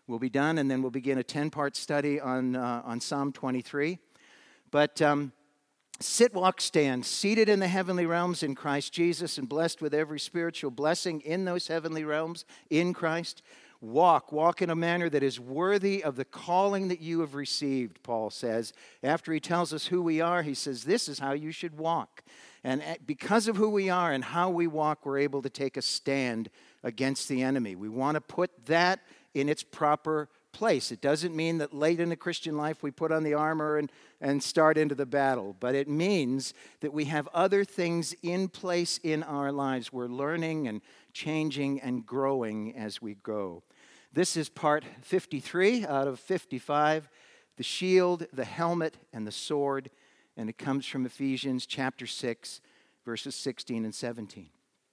we'll be done, and then we'll begin a 10-part study on Psalm 23. But sit, walk, stand, seated in the heavenly realms in Christ Jesus and blessed with every spiritual blessing in those heavenly realms in Christ. Walk in a manner that is worthy of the calling that you have received, Paul says. After he tells us who we are, he says, this is how you should walk. And because of who we are and how we walk, we're able to take a stand against the enemy. We want to put that in its proper place. It doesn't mean that late in the Christian life we put on the armor and start into the battle, but it means that we have other things in place in our lives. We're learning and changing and growing as we go. This is part 53 out of 55, the shield, the helmet, and the sword, and it comes from Ephesians chapter 6, verses 16 and 17.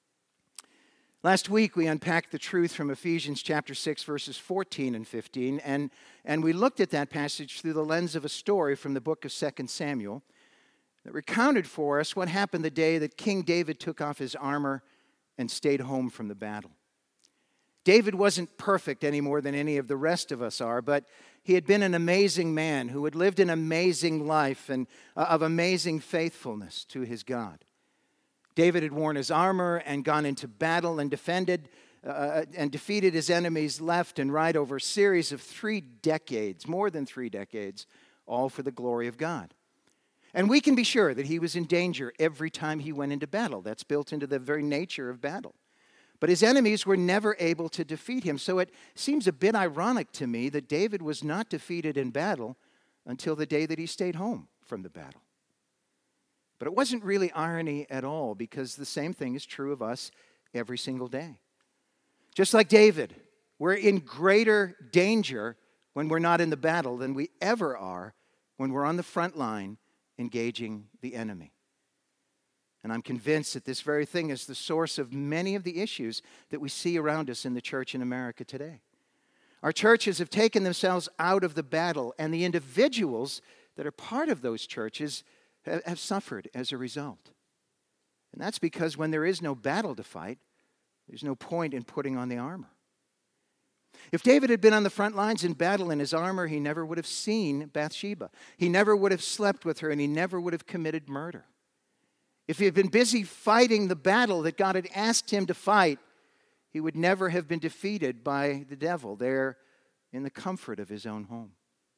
Last week, we unpacked the truth from Ephesians chapter 6, verses 14 and 15, and we looked at that passage through the lens of a story from the book of 2 Samuel that recounted for us what happened the day that King David took off his armor and stayed home from the battle. David wasn't perfect any more than any of the rest of us are, but he had been an amazing man who had lived an amazing life and of amazing faithfulness to his God. David had worn his armor and gone into battle and defeated his enemies left and right over a series of 3 decades, more than 3 decades, all for the glory of God. And we can be sure that he was in danger every time he went into battle. That's built into the very nature of battle. But his enemies were never able to defeat him. So it seems a bit ironic to me that David was not defeated in battle until the day that he stayed home from the battle. But it wasn't really irony at all, because the same thing is true of us every single day. Just like David, we're in greater danger when we're not in the battle than we ever are when we're on the front line engaging the enemy. And I'm convinced that this very thing is the source of many of the issues that we see around us in the church in America today. Our churches have taken themselves out of the battle, and the individuals that are part of those churches have suffered as a result. And that's because when there is no battle to fight, there's no point in putting on the armor. If David had been on the front lines in battle in his armor, he never would have seen Bathsheba. He never would have slept with her, and he never would have committed murder. If he had been busy fighting the battle that God had asked him to fight, he would never have been defeated by the devil there in the comfort of his own home.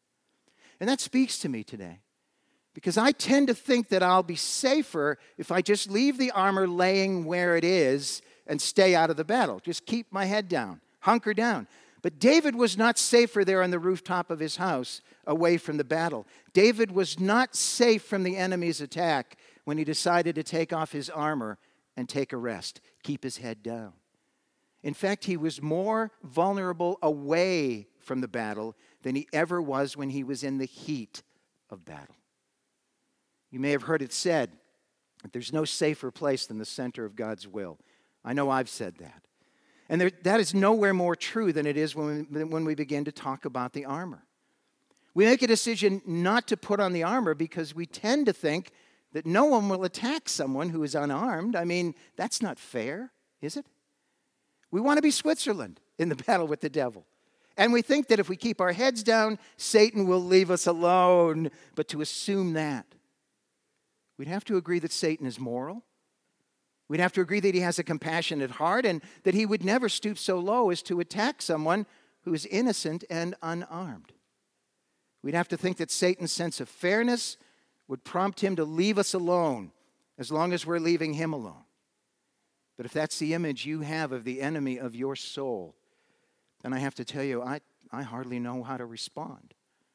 And that speaks to me today, because I tend to think that I'll be safer if I just leave the armor laying where it is and stay out of the battle. Just keep my head down, hunker down. But David was not safer there on the rooftop of his house away from the battle. David was not safe from the enemy's attack when he decided to take off his armor and take a rest, keep his head down. In fact, he was more vulnerable away from the battle than he ever was when he was in the heat of battle. You may have heard it said that there's no safer place than the center of God's will. I know I've said that. And that is nowhere more true than it is when we begin to talk about the armor. We make a decision not to put on the armor because we tend to think that no one will attack someone who is unarmed. I mean, that's not fair, is it? We want to be Switzerland in the battle with the devil. And we think that if we keep our heads down, Satan will leave us alone. But to assume that, we'd have to agree that Satan is moral. We'd have to agree that he has a compassionate heart and that he would never stoop so low as to attack someone who is innocent and unarmed. We'd have to think that Satan's sense of fairness would prompt him to leave us alone as long as we're leaving him alone. But if that's the image you have of the enemy of your soul, then I have to tell you, I hardly know how to respond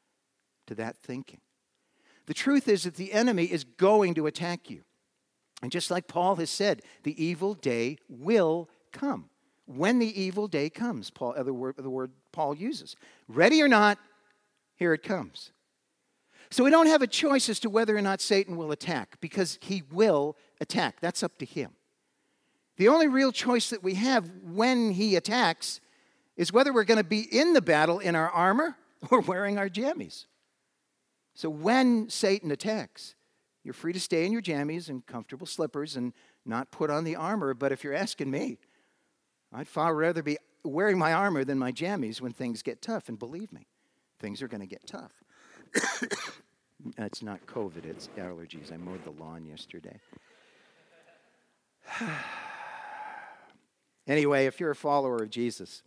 to that thinking. The truth is that the enemy is going to attack you. And just like Paul has said, the evil day will come. When the evil day comes, the word Paul uses. Ready or not, here it comes. So we don't have a choice as to whether or not Satan will attack, because he will attack. That's up to him. The only real choice that we have when he attacks is whether we're going to be in the battle in our armor or wearing our jammies. So when Satan attacks, you're free to stay in your jammies and comfortable slippers and not put on the armor. But if you're asking me, I'd far rather be wearing my armor than my jammies when things get tough. And believe me, things are going to get tough. It's not COVID, it's allergies. I mowed the lawn yesterday. Anyway, if you're a follower of Jesus,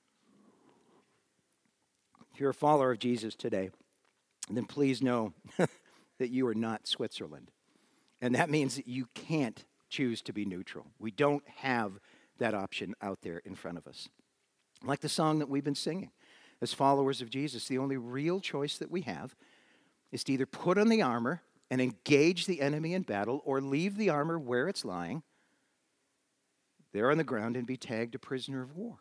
today, then please know that you are not Switzerland. And that means that you can't choose to be neutral. We don't have that option out there in front of us. Like the song that we've been singing, as followers of Jesus, the only real choice that we have is to either put on the armor and engage the enemy in battle, or leave the armor where it's lying, there on the ground, and be tagged a prisoner of war.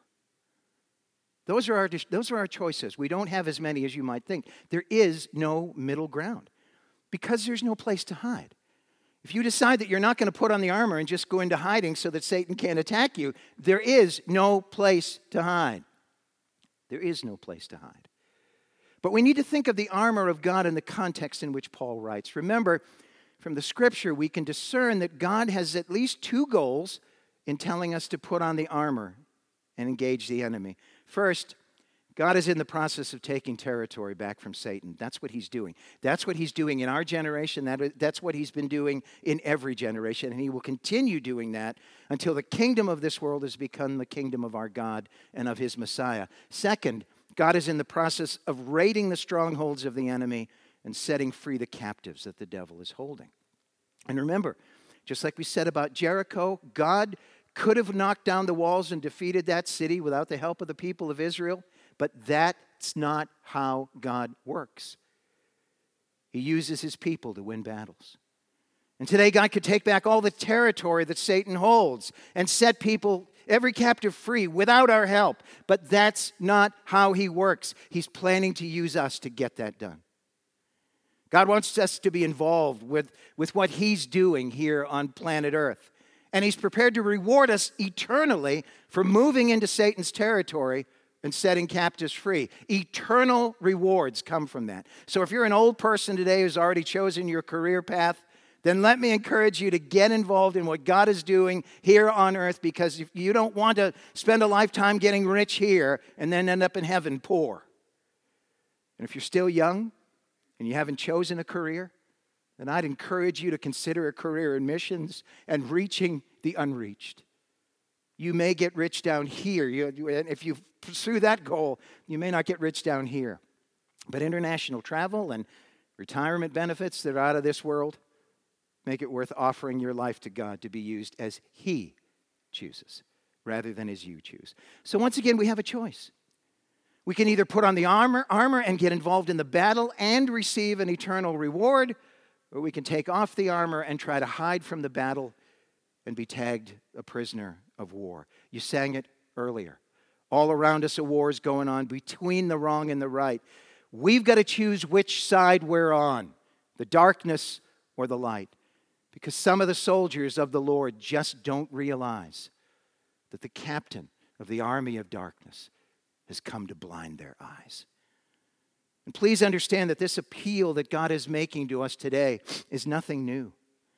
Those are our choices. We don't have as many as you might think. There is no middle ground because there's no place to hide. If you decide that you're not going to put on the armor and just go into hiding so that Satan can't attack you, there is no place to hide. There is no place to hide. But we need to think of the armor of God in the context in which Paul writes. Remember, from the scripture, we can discern that God has at least two goals in telling us to put on the armor and engage the enemy. First, God is in the process of taking territory back from Satan. That's what he's doing. That's what he's doing in our generation. That's what he's been doing in every generation. And he will continue doing that until the kingdom of this world has become the kingdom of our God and of his Messiah. Second, God is in the process of raiding the strongholds of the enemy and setting free the captives that the devil is holding. And remember, just like we said about Jericho, God could have knocked down the walls and defeated that city without the help of the people of Israel. But that's not how God works. He uses his people to win battles. And today God could take back all the territory that Satan holds and set people, every captive, free without our help. But that's not how he works. He's planning to use us to get that done. God wants us to be involved with what he's doing here on planet Earth. And he's prepared to reward us eternally for moving into Satan's territory and setting captives free. Eternal rewards come from that. So if you're an old person today who's already chosen your career path, then let me encourage you to get involved in what God is doing here on earth, because if you don't want to spend a lifetime getting rich here and then end up in heaven poor. And if you're still young and you haven't chosen a career, then I'd encourage you to consider a career in missions and reaching the unreached. You may get rich down here. If you pursue that goal, you may not get rich down here. But international travel and retirement benefits that are out of this world make it worth offering your life to God to be used as he chooses, rather than as you choose. So once again, we have a choice. We can either put on the armor and get involved in the battle and receive an eternal reward, or we can take off the armor and try to hide from the battle and be tagged a prisoner of war. You sang it earlier. All around us, a war is going on between the wrong and the right. We've got to choose which side we're on, the darkness or the light. Because some of the soldiers of the Lord just don't realize that the captain of the army of darkness has come to blind their eyes. And please understand that this appeal that God is making to us today is nothing new.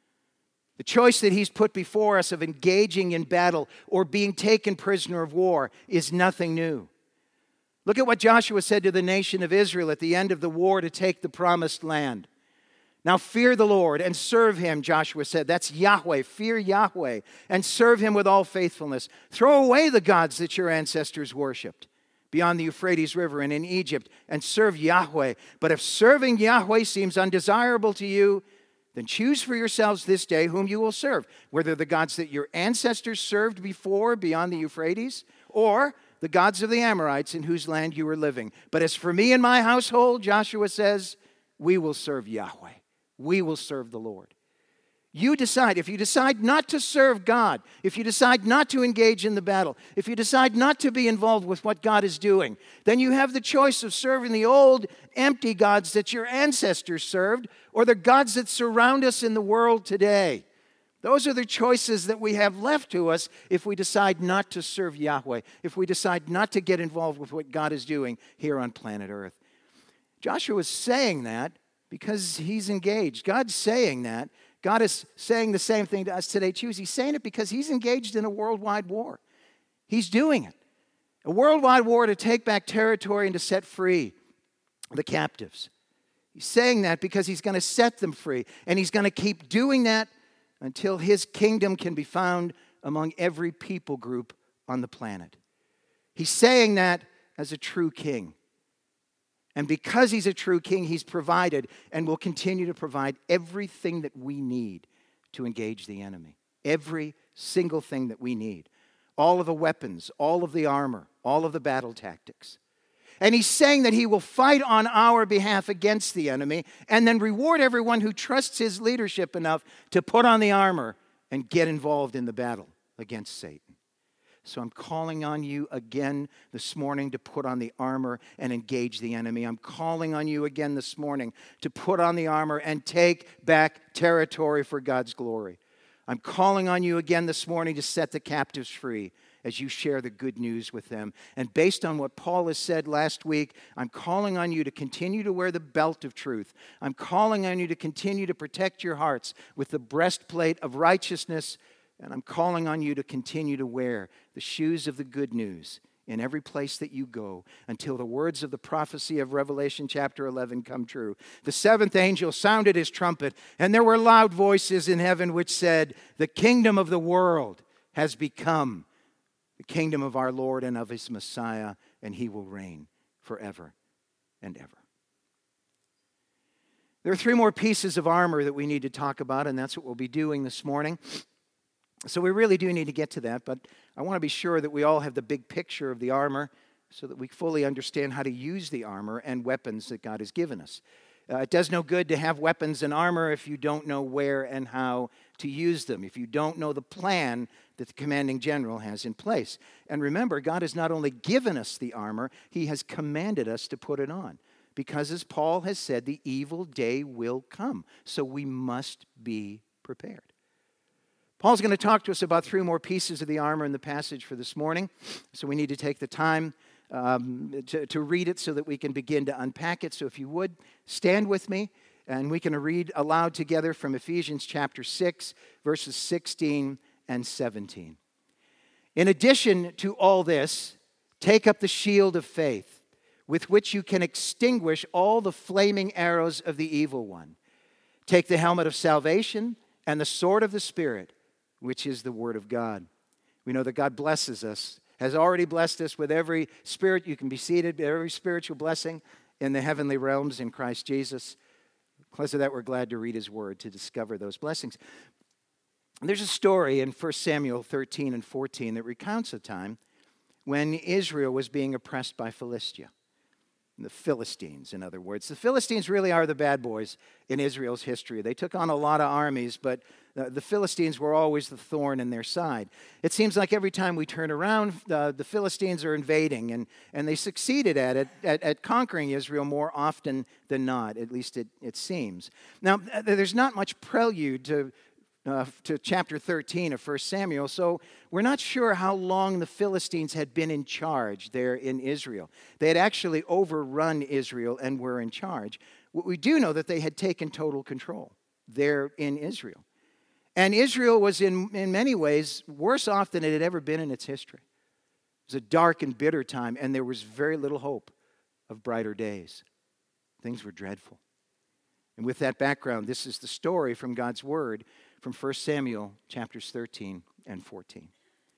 The choice that he's put before us of engaging in battle or being taken prisoner of war is nothing new. Look at what Joshua said to the nation of Israel at the end of the war to take the promised land. Now fear the Lord and serve him, Joshua said. That's Yahweh. Fear Yahweh and serve him with all faithfulness. Throw away the gods that your ancestors worshipped beyond the Euphrates River and in Egypt, and serve Yahweh. But if serving Yahweh seems undesirable to you, then choose for yourselves this day whom you will serve, whether the gods that your ancestors served before beyond the Euphrates, or the gods of the Amorites in whose land you are living. But as for me and my household, Joshua says, we will serve Yahweh. We will serve the Lord. You decide. If you decide not to serve God, if you decide not to engage in the battle, if you decide not to be involved with what God is doing, then you have the choice of serving the old, empty gods that your ancestors served, or the gods that surround us in the world today. Those are the choices that we have left to us if we decide not to serve Yahweh, if we decide not to get involved with what God is doing here on planet Earth. Joshua is saying that because he's engaged. God's saying that. God is saying the same thing to us today, too. He's saying it because he's engaged in a worldwide war. He's doing it. A worldwide war to take back territory and to set free the captives. He's saying that because he's going to set them free. And he's going to keep doing that until his kingdom can be found among every people group on the planet. He's saying that as a true king. And because he's a true king, he's provided and will continue to provide everything that we need to engage the enemy. Every single thing that we need. All of the weapons, all of the armor, all of the battle tactics. And he's saying that he will fight on our behalf against the enemy and then reward everyone who trusts his leadership enough to put on the armor and get involved in the battle against Satan. So I'm calling on you again this morning to put on the armor and engage the enemy. I'm calling on you again this morning to put on the armor and take back territory for God's glory. I'm calling on you again this morning to set the captives free as you share the good news with them. And based on what Paul has said last week, I'm calling on you to continue to wear the belt of truth. I'm calling on you to continue to protect your hearts with the breastplate of righteousness. And I'm calling on you to continue to wear the shoes of the good news in every place that you go until the words of the prophecy of Revelation chapter 11 come true. The seventh angel sounded his trumpet, and there were loud voices in heaven which said, "The kingdom of the world has become the kingdom of our Lord and of his Messiah, and he will reign forever and ever." There are three more pieces of armor that we need to talk about, and that's what we'll be doing this morning. So we really do need to get to that, but I want to be sure that we all have the big picture of the armor so that we fully understand how to use the armor and weapons that God has given us. It does no good to have weapons and armor if you don't know where and how to use them, if you don't know the plan that the commanding general has in place. And remember, God has not only given us the armor, he has commanded us to put it on. Because as Paul has said, the evil day will come. So we must be prepared. Paul's going to talk to us about three more pieces of the armor in the passage for this morning. So we need to take the time to read it so that we can begin to unpack it. So if you would, stand with me, and we can read aloud together from Ephesians chapter 6, verses 16 and 17. "In addition to all this, take up the shield of faith, with which you can extinguish all the flaming arrows of the evil one. Take the helmet of salvation and the sword of the Spirit, which is the word of God." We know that God blesses us, has already blessed us with every spirit. You can be seated, every spiritual blessing in the heavenly realms in Christ Jesus. Because of that, we're glad to read his word to discover those blessings. And there's a story in 1 Samuel 13 and 14 that recounts a time when Israel was being oppressed by Philistia. The Philistines, in other words. The Philistines really are the bad boys in Israel's history. They took on a lot of armies, but the Philistines were always the thorn in their side. It seems like every time we turn around, the Philistines are invading, and they succeeded at it, at conquering Israel more often than not, at least it seems. Now, there's not much prelude to chapter 13 of 1 Samuel, so we're not sure how long the Philistines had been in charge there in Israel. They had actually overrun Israel and were in charge. What we do know that they had taken total control there in Israel. And Israel was in many ways worse off than it had ever been in its history. It was a dark and bitter time, and there was very little hope of brighter days. Things were dreadful. And with that background, this is the story from God's Word from 1 Samuel chapters 13 and 14.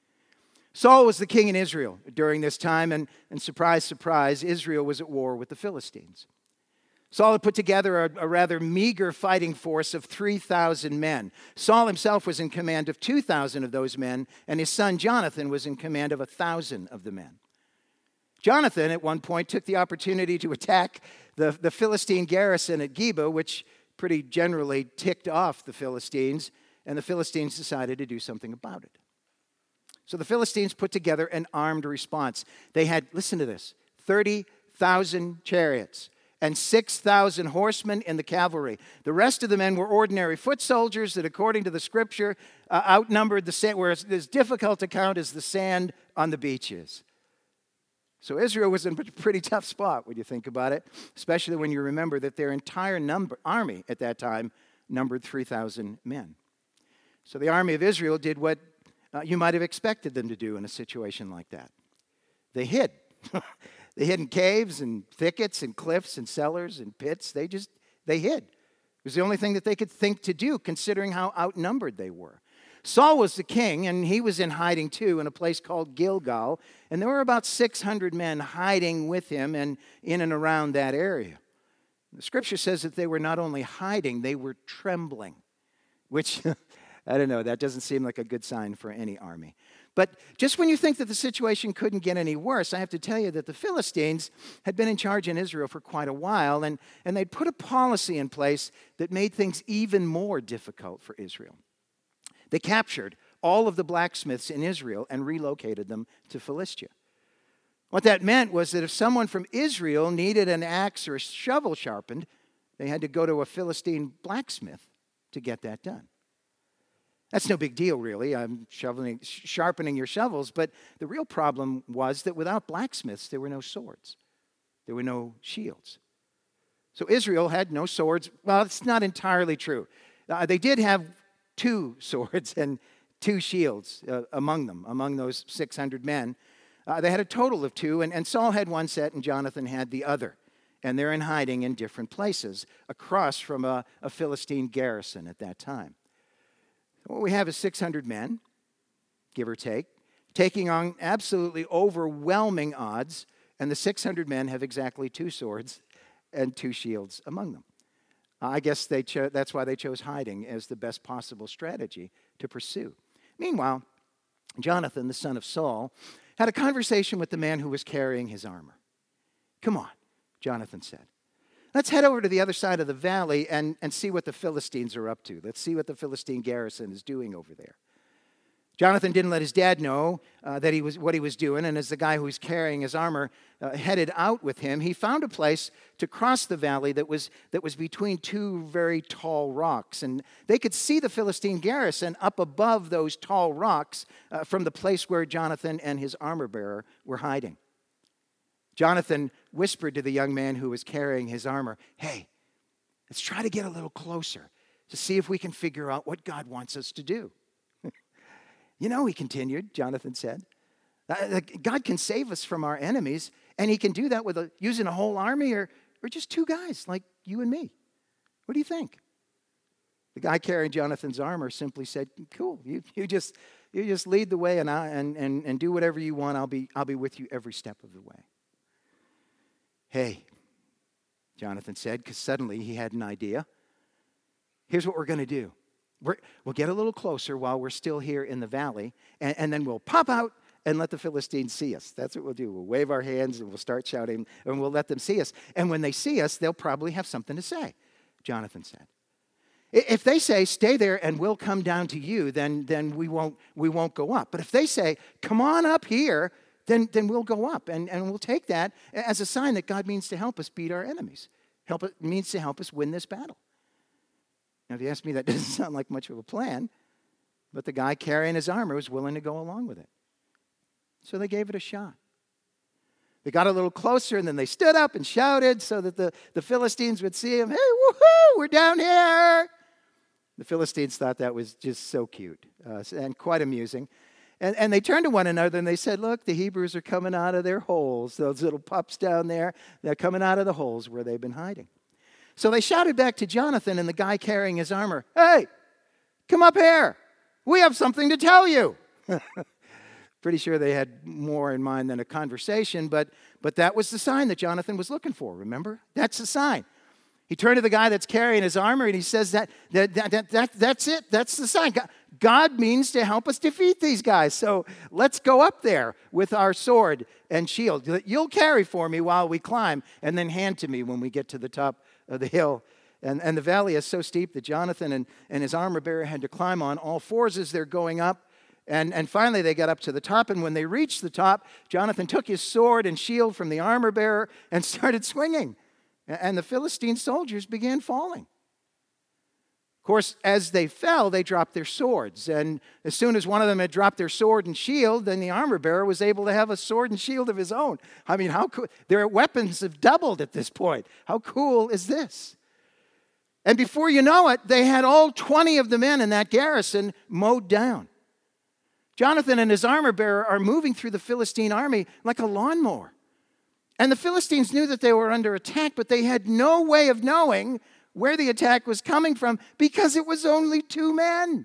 Saul was the king in Israel during this time, and surprise, surprise, Israel was at war with the Philistines. Saul had put together a rather meager fighting force of 3,000 men. Saul himself was in command of 2,000 of those men, and his son Jonathan was in command of 1,000 of the men. Jonathan, at one point, took the opportunity to attack the Philistine garrison at Geba, which pretty generally ticked off the Philistines, and the Philistines decided to do something about it. So the Philistines put together an armed response. They had, listen to this, 30,000 chariots and 6,000 horsemen in the cavalry. The rest of the men were ordinary foot soldiers that, according to the scripture, outnumbered the sand, where it's as difficult to count as the sand on the beaches. So Israel was in a pretty tough spot when you think about it, especially when you remember that their entire army at that time numbered 3,000 men. So the army of Israel did what you might have expected them to do in a situation like that. They hid. They hid in caves and thickets and cliffs and cellars and pits. They hid. It was the only thing that they could think to do, considering how outnumbered they were. Saul was the king, and he was in hiding too in a place called Gilgal. And there were about 600 men hiding with him and in and around that area. The scripture says that they were not only hiding, they were trembling, which, I don't know, that doesn't seem like a good sign for any army. But just when you think that the situation couldn't get any worse, I have to tell you that the Philistines had been in charge in Israel for quite a while, and they'd put a policy in place that made things even more difficult for Israel. They captured all of the blacksmiths in Israel and relocated them to Philistia. What that meant was that if someone from Israel needed an axe or a shovel sharpened, they had to go to a Philistine blacksmith to get that done. That's no big deal, really. I'm sharpening your shovels, but the real problem was that without blacksmiths, there were no swords. There were no shields. So Israel had no swords. Well, it's not entirely true. They did have 2 swords and 2 shields among those 600 men. They had a total of 2, and Saul had one set and Jonathan had the other. And they're in hiding in different places across from a Philistine garrison at that time. What we have is 600 men, give or take, taking on absolutely overwhelming odds, and the 600 men have exactly 2 swords and 2 shields among them. I guess that's why they chose hiding as the best possible strategy to pursue. Meanwhile, Jonathan, the son of Saul, had a conversation with the man who was carrying his armor. "Come on," Jonathan said. "Let's head over to the other side of the valley and see what the Philistines are up to. Let's see what the Philistine garrison is doing over there." Jonathan didn't let his dad know what he was doing, and as the guy who was carrying his armor headed out with him, he found a place to cross the valley that was between 2 very tall rocks, and they could see the Philistine garrison up above those tall rocks from the place where Jonathan and his armor bearer were hiding. Jonathan whispered to the young man who was carrying his armor, "Hey, let's try to get a little closer to see if we can figure out what God wants us to do." "You know," he continued, Jonathan said, "God can save us from our enemies, and he can do that with using a whole army or just 2 guys like you and me. What do you think?" The guy carrying Jonathan's armor simply said, "Cool, you just lead the way and do whatever you want. I'll be with you every step of the way." "Hey," Jonathan said, because suddenly he had an idea. "Here's what we're going to do. We'll get a little closer while we're still here in the valley, and then we'll pop out and let the Philistines see us. That's what we'll do. We'll wave our hands and we'll start shouting, and we'll let them see us. And when they see us, they'll probably have something to say," Jonathan said. "If they say, 'Stay there and we'll come down to you,' then we won't go up. But if they say, 'Come on up here,' then we'll go up. And we'll take that as a sign that God means to help us beat our enemies. Means to help us win this battle." Now, if you ask me, that doesn't sound like much of a plan, but the guy carrying his armor was willing to go along with it. So they gave it a shot. They got a little closer, and then they stood up and shouted so that the Philistines would see him. "Hey, woohoo, we're down here." The Philistines thought that was just so cute and quite amusing. And they turned to one another and they said, "Look, the Hebrews are coming out of their holes. Those little pups down there, they're coming out of the holes where they've been hiding." So they shouted back to Jonathan and the guy carrying his armor, "Hey, come up here. We have something to tell you." Pretty sure they had more in mind than a conversation, but that was the sign that Jonathan was looking for, remember? That's the sign. He turned to the guy that's carrying his armor and he says, that's it. That's the sign. God means to help us defeat these guys. So let's go up there with our sword and shield. You'll carry for me while we climb, and then hand to me when we get to the top of the hill. And the valley is so steep that Jonathan and his armor bearer had to climb on all fours as they're going up. And finally they got up to the top, and when they reached the top, Jonathan took his sword and shield from the armor bearer and started swinging. And the Philistine soldiers began falling. Of course, as they fell, they dropped their swords. And as soon as one of them had dropped their sword and shield, then the armor bearer was able to have a sword and shield of his own. I mean, how cool. Their weapons have doubled at this point. How cool is this? And before you know it, they had all 20 of the men in that garrison mowed down. Jonathan and his armor bearer are moving through the Philistine army like a lawnmower. And the Philistines knew that they were under attack, but they had no way of knowing where the attack was coming from because it was only 2 men.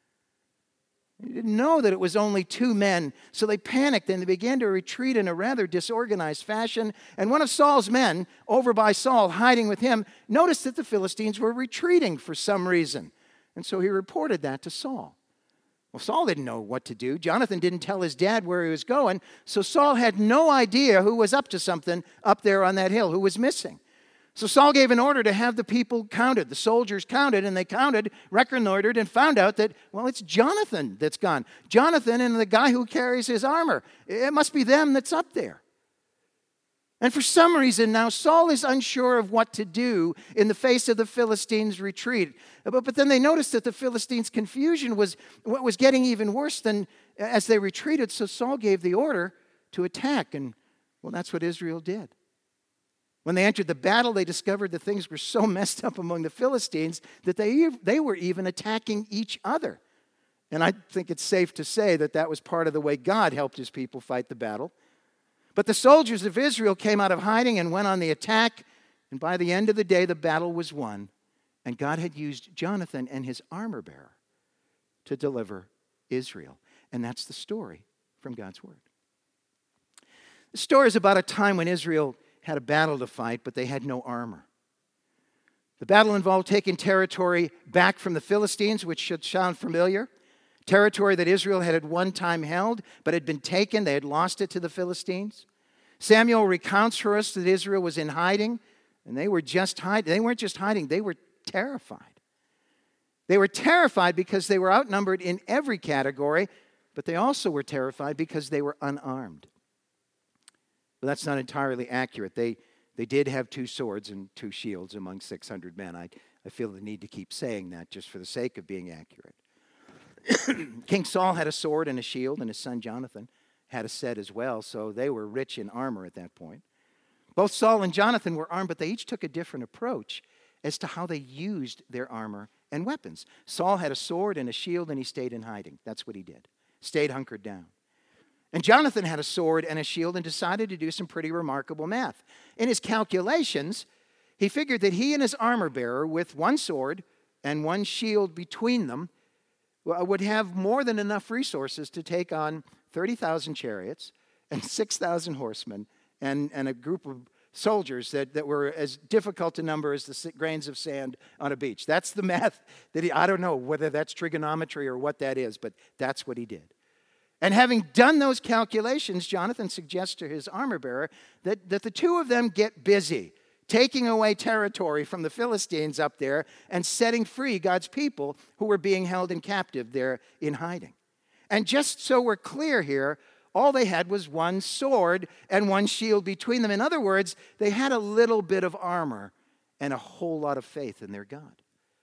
They didn't know that it was only 2 men, so they panicked and they began to retreat in a rather disorganized fashion. And one of Saul's men, over by Saul, hiding with him, noticed that the Philistines were retreating for some reason. And so he reported that to Saul. Well, Saul didn't know what to do. Jonathan didn't tell his dad where he was going, so Saul had no idea who was up to something up there on that hill, who was missing. So Saul gave an order to have the people counted. The soldiers counted, and they counted, reconnoitered, and found out that, well, it's Jonathan that's gone. Jonathan and the guy who carries his armor. It must be them that's up there. And for some reason now, Saul is unsure of what to do in the face of the Philistines' retreat. But then they noticed that the Philistines' confusion was getting even worse than as they retreated. So Saul gave the order to attack, and, well, that's what Israel did. When they entered the battle, they discovered that things were so messed up among the Philistines that they were even attacking each other. And I think it's safe to say that that was part of the way God helped his people fight the battle. But the soldiers of Israel came out of hiding and went on the attack. And by the end of the day, the battle was won. And God had used Jonathan and his armor bearer to deliver Israel. And that's the story from God's Word. The story is about a time when Israel had a battle to fight, but they had no armor. The battle involved taking territory back from the Philistines, which should sound familiar. Territory that Israel had at one time held, but had been taken. They had lost it to the Philistines. Samuel recounts for us that Israel was in hiding, and they were just hiding. They weren't just hiding, they were terrified. They were terrified because they were outnumbered in every category, but they also were terrified because they were unarmed. But that's not entirely accurate. They did have 2 swords and 2 shields among 600 men. I feel the need to keep saying that just for the sake of being accurate. King Saul had a sword and a shield, and his son Jonathan had a set as well, so they were rich in armor at that point. Both Saul and Jonathan were armed, but they each took a different approach as to how they used their armor and weapons. Saul had a sword and a shield, and he stayed in hiding. That's what he did. Stayed hunkered down. And Jonathan had a sword and a shield and decided to do some pretty remarkable math. In his calculations, he figured that he and his armor bearer, with 1 sword and 1 shield between them, would have more than enough resources to take on 30,000 chariots and 6,000 horsemen and a group of soldiers that were as difficult to number as the grains of sand on a beach. That's the math that I don't know whether that's trigonometry or what that is, but that's what he did. And having done those calculations, Jonathan suggests to his armor bearer that the 2 of them get busy, taking away territory from the Philistines up there and setting free God's people who were being held in captive there in hiding. And just so we're clear here, all they had was 1 sword and 1 shield between them. In other words, they had a little bit of armor and a whole lot of faith in their God.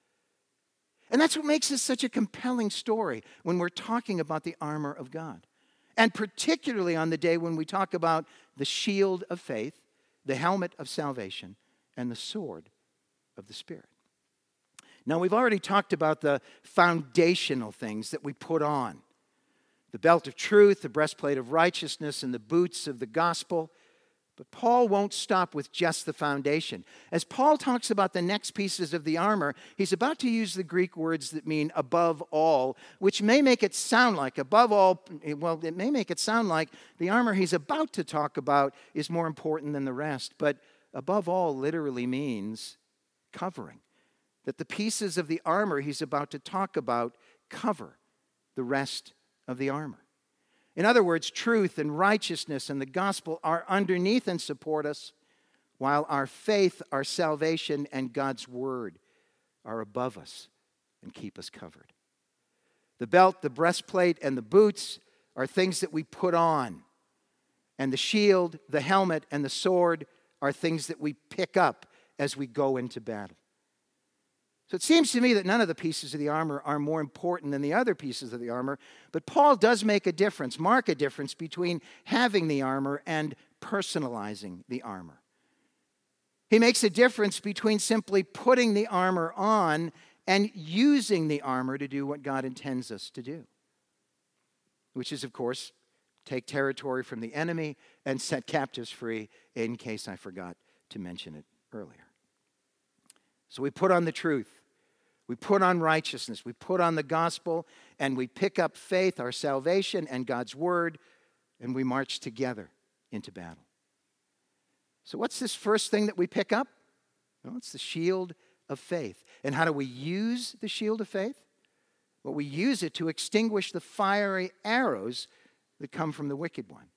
And that's what makes this such a compelling story when we're talking about the armor of God. And particularly on the day when we talk about the shield of faith, the helmet of salvation, and the sword of the Spirit. Now, we've already talked about the foundational things that we put on. The belt of truth, the breastplate of righteousness, and the boots of the gospel. But Paul won't stop with just the foundation. As Paul talks about the next pieces of the armor, he's about to use the Greek words that mean above all, which may make it sound like above all, well, it may make it sound like the armor he's about to talk about is more important than the rest. But above all literally means covering. That the pieces of the armor he's about to talk about cover the rest of the armor. In other words, truth and righteousness and the gospel are underneath and support us, while our faith, our salvation, and God's word are above us and keep us covered. The belt, the breastplate, and the boots are things that we put on. And the shield, the helmet, and the sword are things that we pick up as we go into battle. So it seems to me that none of the pieces of the armor are more important than the other pieces of the armor, but Paul does mark a difference between having the armor and personalizing the armor. He makes a difference between simply putting the armor on and using the armor to do what God intends us to do. which is, of course, take territory from the enemy and set captives free, in case I forgot to mention it earlier. So we put on the truth. We put on righteousness. We put on the gospel, and we pick up faith, our salvation, and God's word, and we march together into battle. So what's this first thing that we pick up? Well, it's the shield of faith. And how do we use the shield of faith? Well, we use it to extinguish the fiery arrows that come from the wicked one.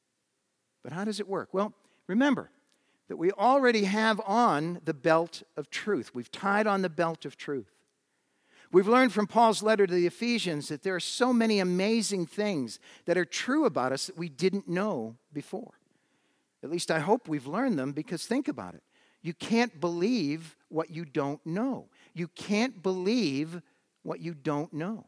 But how does it work? Well, remember that we already have on the belt of truth. We've tied on the belt of truth. We've learned from Paul's letter to the Ephesians that there are so many amazing things that are true about us that we didn't know before. At least I hope we've learned them, because think about it. You can't believe what you don't know. You can't believe what you don't know.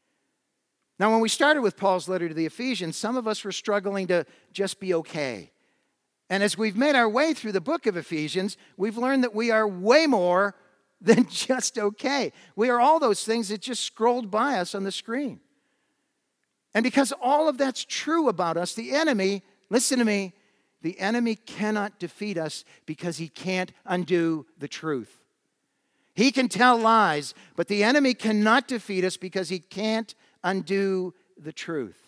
Now, when we started with Paul's letter to the Ephesians, some of us were struggling to just be okay. And as we've made our way through the book of Ephesians, we've learned that we are way more than just okay. We are all those things that just scrolled by us on the screen. And because all of that's true about us, the enemy, listen to me, the enemy cannot defeat us because he can't undo the truth. He can tell lies, but the enemy cannot defeat us because he can't undo the truth.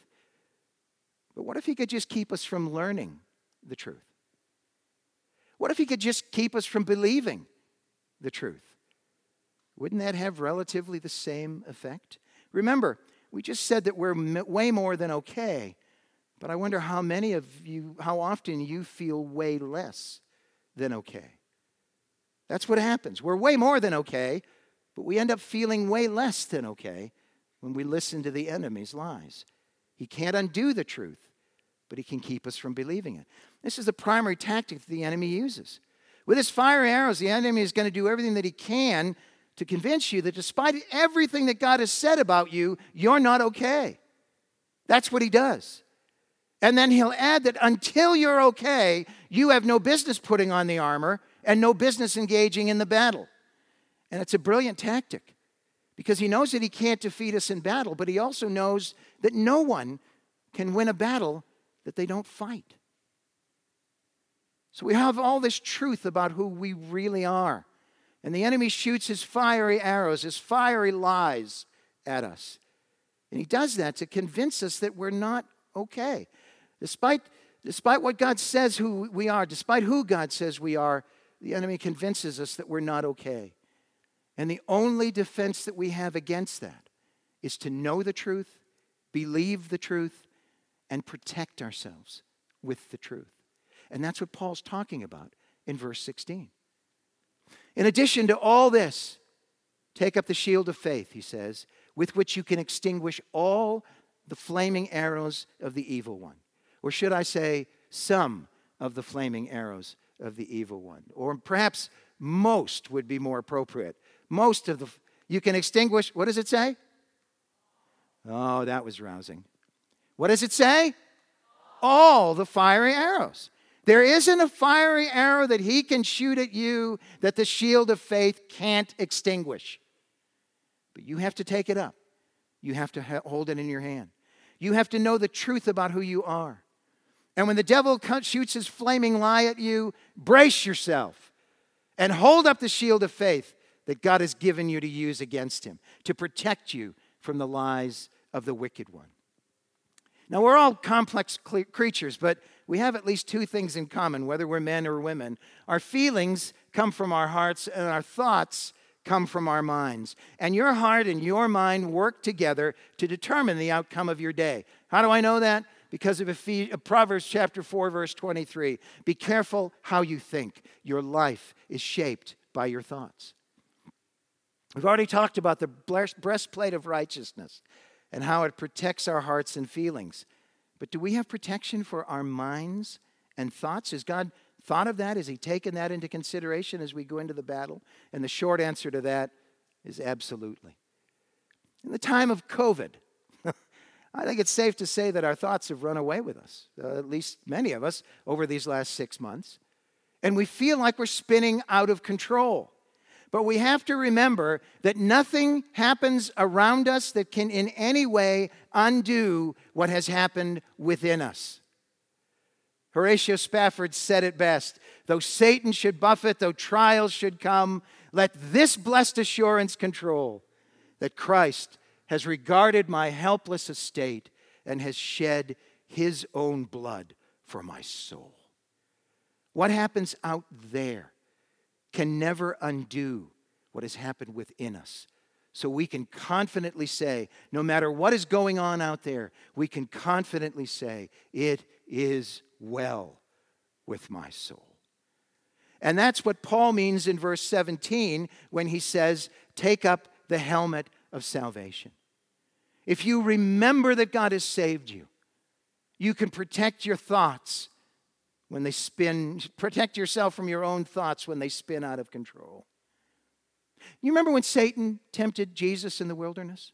But what if he could just keep us from learning the truth? What if he could just keep us from believing the truth? Wouldn't that have relatively the same effect? Remember, we just said that we're way more than okay. But I wonder how often you feel way less than okay. That's what happens. We're way more than okay, but we end up feeling way less than okay when we listen to the enemy's lies. He can't undo the truth, but he can keep us from believing it. This is the primary tactic that the enemy uses. With his fiery arrows, the enemy is going to do everything that he can to convince you that despite everything that God has said about you, you're not okay. That's what he does. And then he'll add that until you're okay, you have no business putting on the armor and no business engaging in the battle. And it's a brilliant tactic because he knows that he can't defeat us in battle, but he also knows that no one can win a battle that they don't fight. So we have all this truth about who we really are. And the enemy shoots his fiery arrows, his fiery lies at us. And he does that to convince us that we're not okay. Despite what God says who we are, despite who God says we are, the enemy convinces us that we're not okay. And the only defense that we have against that is to know the truth, believe the truth, and protect ourselves with the truth. And that's what Paul's talking about in verse 16. In addition to all this, take up the shield of faith, he says, with which you can extinguish all the flaming arrows of the evil one. Or should I say, some of the flaming arrows of the evil one. Or perhaps most would be more appropriate. You can extinguish, what does it say? Oh, that was rousing. What does it say? All the fiery arrows. There isn't a fiery arrow that he can shoot at you that the shield of faith can't extinguish. But you have to take it up. You have to hold it in your hand. You have to know the truth about who you are. And when the devil shoots his flaming lie at you, brace yourself and hold up the shield of faith that God has given you to use against him, to protect you from the lies of the wicked one. Now, we're all complex creatures, but we have at least two things in common, whether we're men or women. Our feelings come from our hearts, and our thoughts come from our minds. And your heart and your mind work together to determine the outcome of your day. How do I know that? Because of Proverbs chapter 4, verse 23. Be careful how you think. Your life is shaped by your thoughts. We've already talked about the breastplate of righteousness and how it protects our hearts and feelings. But do we have protection for our minds and thoughts? Has God thought of that? Has he taken that into consideration as we go into the battle? And the short answer to that is absolutely. In the time of COVID, I think it's safe to say that our thoughts have run away with us, at least many of us, over these last 6 months. And we feel like we're spinning out of control. But we have to remember that nothing happens around us that can in any way undo what has happened within us. Horatio Spafford said it best: though Satan should buffet, though trials should come, let this blessed assurance control, that Christ has regarded my helpless estate and has shed his own blood for my soul. What happens out there can never undo what has happened within us. So we can confidently say, no matter what is going on out there, we can confidently say, it is well with my soul. And that's what Paul means in verse 17 when he says, take up the helmet of salvation. If you remember that God has saved you, you can protect your thoughts when they spin, protect yourself from your own thoughts when they spin out of control. You remember when Satan tempted Jesus in the wilderness?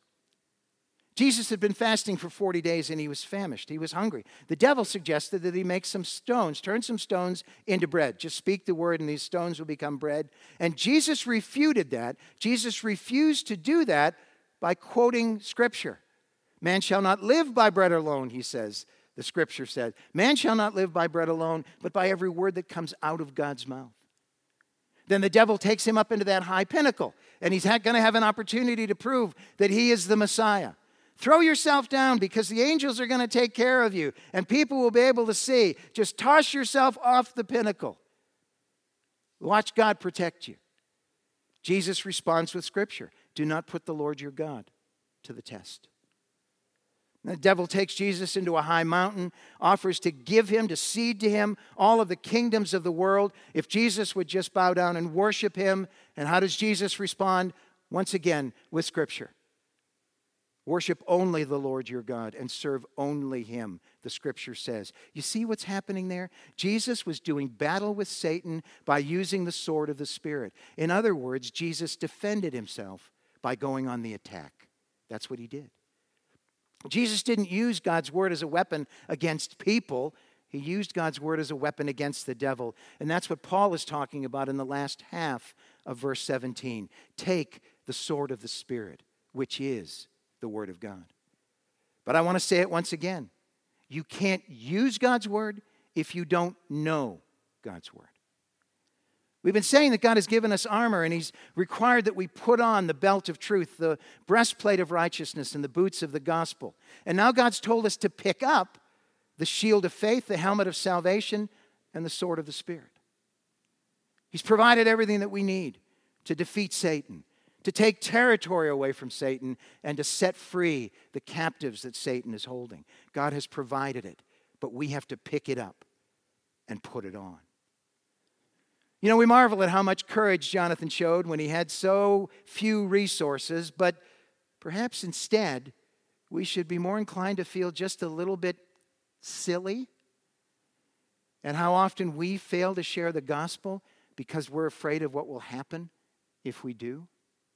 Jesus had been fasting for 40 days and he was famished. He was hungry. The devil suggested that he make some stones, turn some stones into bread. Just speak the word and these stones will become bread. And Jesus refuted that. Jesus refused to do that by quoting Scripture. Man shall not live by bread alone, he says. The Scripture said, man shall not live by bread alone, but by every word that comes out of God's mouth. Then the devil takes him up into that high pinnacle, and he's going to have an opportunity to prove that he is the Messiah. Throw yourself down because the angels are going to take care of you, and people will be able to see. Just toss yourself off the pinnacle. Watch God protect you. Jesus responds with Scripture. Do not put the Lord your God to the test. The devil takes Jesus into a high mountain, offers to give him, to cede to him all of the kingdoms of the world if Jesus would just bow down and worship him. And how does Jesus respond? Once again, with Scripture. Worship only the Lord your God and serve only him, the Scripture says. You see what's happening there? Jesus was doing battle with Satan by using the sword of the Spirit. In other words, Jesus defended himself by going on the attack. That's what he did. Jesus didn't use God's word as a weapon against people. He used God's word as a weapon against the devil. And that's what Paul is talking about in the last half of verse 17. Take the sword of the Spirit, which is the word of God. But I want to say it once again. You can't use God's word if you don't know God's word. We've been saying that God has given us armor, and he's required that we put on the belt of truth, the breastplate of righteousness, and the boots of the gospel. And now God's told us to pick up the shield of faith, the helmet of salvation, and the sword of the Spirit. He's provided everything that we need to defeat Satan, to take territory away from Satan, and to set free the captives that Satan is holding. God has provided it, but we have to pick it up and put it on. You know, we marvel at how much courage Jonathan showed when he had so few resources, but perhaps instead, we should be more inclined to feel just a little bit silly at how often we fail to share the gospel because we're afraid of what will happen if we do.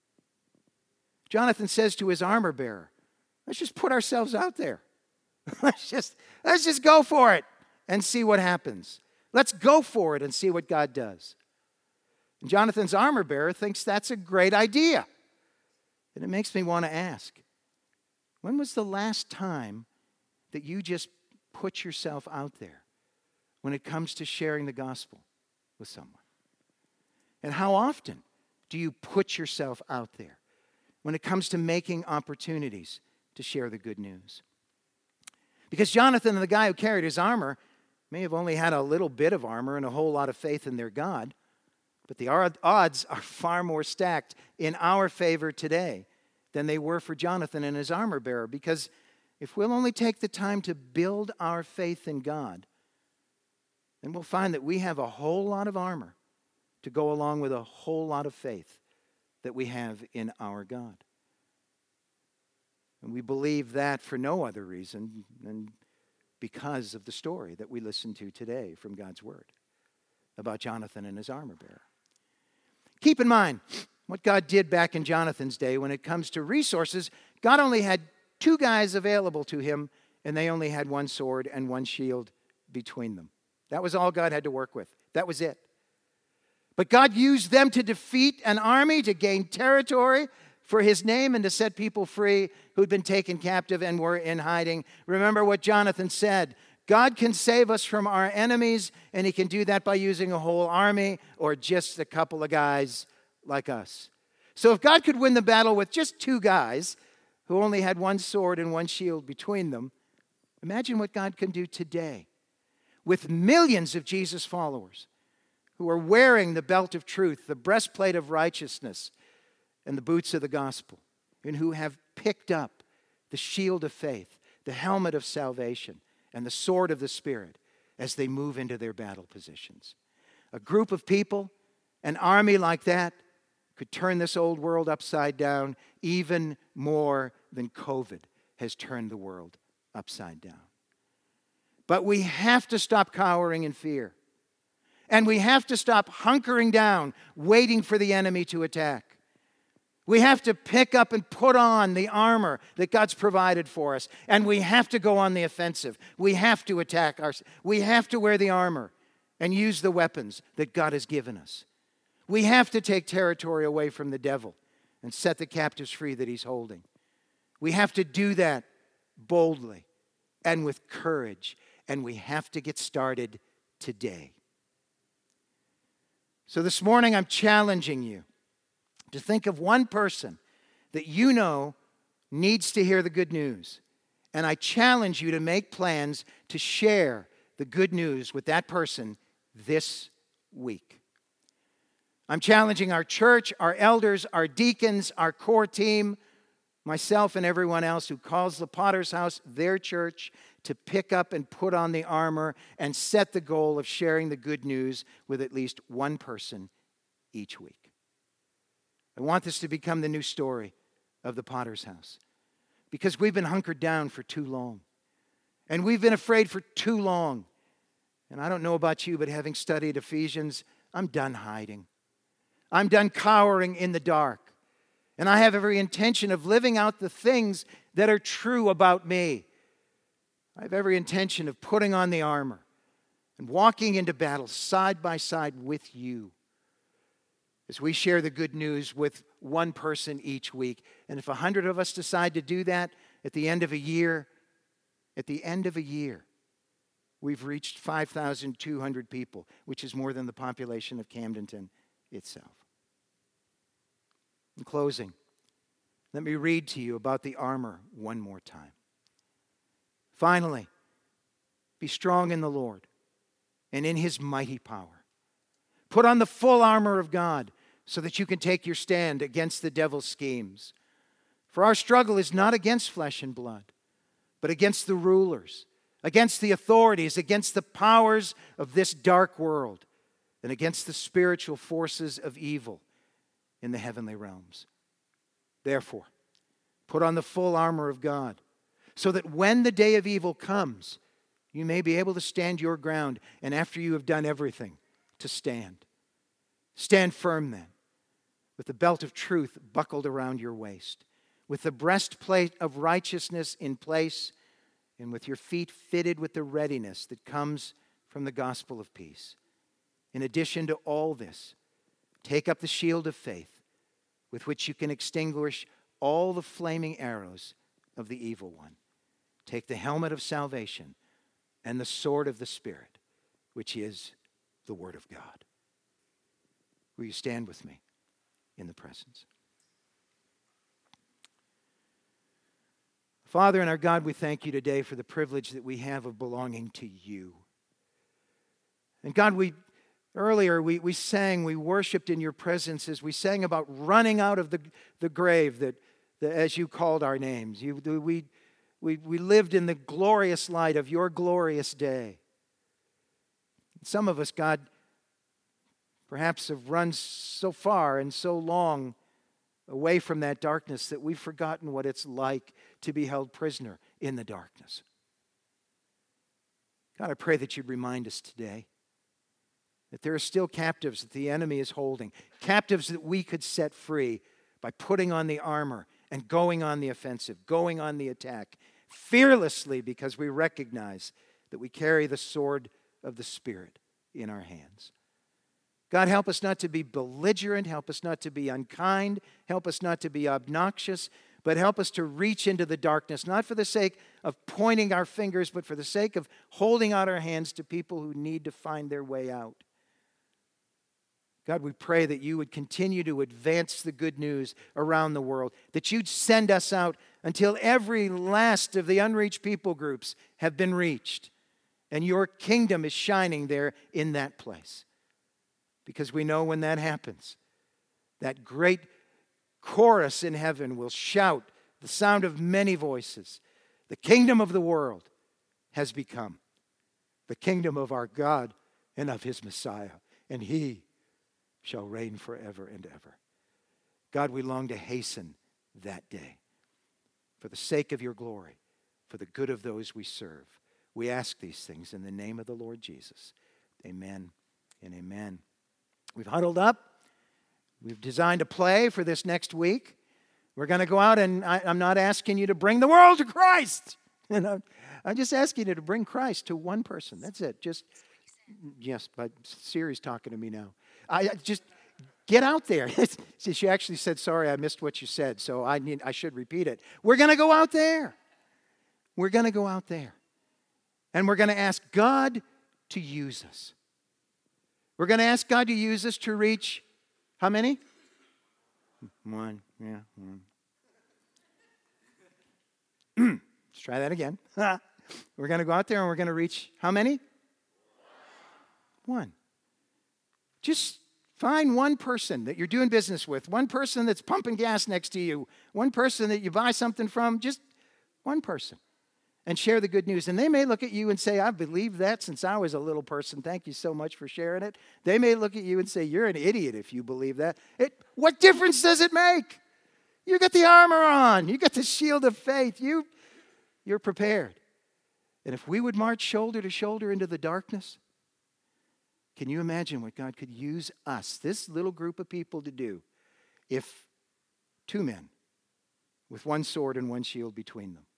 Jonathan says to his armor bearer, let's just put ourselves out there. Let's just go for it and see what happens. Let's go for it and see what God does. And Jonathan's armor bearer thinks that's a great idea. And it makes me want to ask, when was the last time that you just put yourself out there when it comes to sharing the gospel with someone? And how often do you put yourself out there when it comes to making opportunities to share the good news? Because Jonathan and the guy who carried his armor may have only had a little bit of armor and a whole lot of faith in their God, but the odds are far more stacked in our favor today than they were for Jonathan and his armor bearer. Because if we'll only take the time to build our faith in God, then we'll find that we have a whole lot of armor to go along with a whole lot of faith that we have in our God. And we believe that for no other reason than because of the story that we listened to today from God's Word about Jonathan and his armor bearer. Keep in mind what God did back in Jonathan's day when it comes to resources. God only had 2 guys available to him, and they only had 1 sword and 1 shield between them. That was all God had to work with. That was it. But God used them to defeat an army, to gain territory for his name, and to set people free who'd been taken captive and were in hiding. Remember what Jonathan said. God can save us from our enemies, and he can do that by using a whole army or just a couple of guys like us. So if God could win the battle with just 2 guys who only had 1 sword and 1 shield between them, imagine what God can do today with millions of Jesus followers who are wearing the belt of truth, the breastplate of righteousness, and the boots of the gospel, and who have picked up the shield of faith, the helmet of salvation, and the sword of the Spirit as they move into their battle positions. A group of people, an army like that, could turn this old world upside down even more than COVID has turned the world upside down. But we have to stop cowering in fear. And we have to stop hunkering down, waiting for the enemy to attack. We have to pick up and put on the armor that God's provided for us. And we have to go on the offensive. We have to attack we have to wear the armor and use the weapons that God has given us. We have to take territory away from the devil and set the captives free that he's holding. We have to do that boldly and with courage. And we have to get started today. So this morning I'm challenging you to think of one person that you know needs to hear the good news. And I challenge you to make plans to share the good news with that person this week. I'm challenging our church, our elders, our deacons, our core team, myself and everyone else who calls the Potter's House their church to pick up and put on the armor and set the goal of sharing the good news with at least one person each week. I want this to become the new story of the Potter's House because we've been hunkered down for too long. And we've been afraid for too long. And I don't know about you, but having studied Ephesians, I'm done hiding. I'm done cowering in the dark. And I have every intention of living out the things that are true about me. I have every intention of putting on the armor and walking into battle side by side with you as we share the good news with one person each week. And if 100 of us decide to do that at the end of a year, we've reached 5,200 people, which is more than the population of Camdenton itself. In closing, let me read to you about the armor one more time. Finally, be strong in the Lord and in his mighty power. Put on the full armor of God so that you can take your stand against the devil's schemes. For our struggle is not against flesh and blood, but against the rulers, against the authorities, against the powers of this dark world, and against the spiritual forces of evil in the heavenly realms. Therefore, put on the full armor of God, so that when the day of evil comes, you may be able to stand your ground, and after you have done everything, to stand. Stand firm then, with the belt of truth buckled around your waist, with the breastplate of righteousness in place, and with your feet fitted with the readiness that comes from the gospel of peace. In addition to all this, take up the shield of faith, with which you can extinguish all the flaming arrows of the evil one. Take the helmet of salvation and the sword of the Spirit, which is the Word of God. Will you stand with me in the presence? Father and our God, we thank you today for the privilege that we have of belonging to you. And God, earlier we sang, we worshiped in your presence as we sang about running out of the grave that as you called our names. We lived in the glorious light of your glorious day. Some of us, God, perhaps have run so far and so long away from that darkness that we've forgotten what it's like to be held prisoner in the darkness. God, I pray that you'd remind us today that there are still captives that the enemy is holding, captives that we could set free by putting on the armor and going on the offensive, going on the attack, fearlessly because we recognize that we carry the sword of the Spirit in our hands. God, help us not to be belligerent. Help us not to be unkind. Help us not to be obnoxious, but help us to reach into the darkness, not for the sake of pointing our fingers, but for the sake of holding out our hands to people who need to find their way out. God, we pray that you would continue to advance the good news around the world, that you'd send us out until every last of the unreached people groups have been reached, and your kingdom is shining there in that place. Because we know when that happens, that great chorus in heaven will shout the sound of many voices. The kingdom of the world has become the kingdom of our God and of his Messiah, and he shall reign forever and ever. God, we long to hasten that day for the sake of your glory, for the good of those we serve. We ask these things in the name of the Lord Jesus. Amen and amen. We've huddled up. We've designed a play for this next week. We're going to go out, and I'm not asking you to bring the world to Christ. I'm just asking you to bring Christ to one person. That's it. Yes, but Siri's talking to me now. Just get out there. She actually said, sorry, I missed what you said, so I should repeat it. We're going to go out there. We're going to go out there. And we're going to ask God to use us. We're going to ask God to use us to reach, how many? One. Yeah, one. Let's try that again. We're going to go out there and we're going to reach, how many? One. Just find one person that you're doing business with, one person that's pumping gas next to you, one person that you buy something from, just one person. And share the good news. And they may look at you and say, I've believed that since I was a little person. Thank you so much for sharing it. They may look at you and say, you're an idiot if you believe that. What difference does it make? You got the armor on. You got the shield of faith. You're prepared. And if we would march shoulder to shoulder into the darkness, can you imagine what God could use us, this little group of people, to do if two men with one sword and one shield between them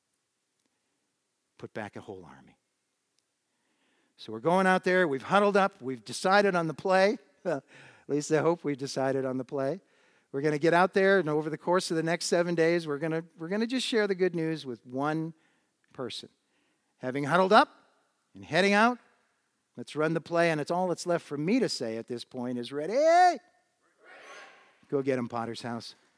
put back a whole army? So we're going out there. We've huddled up. We've decided on the play. At least I hope we've decided on the play. We're going to get out there, and over the course of the next 7 days, we're going to just share the good news with one person. Having huddled up and heading out, let's run the play, and it's all that's left for me to say at this point is ready. Go get him, Potter's House.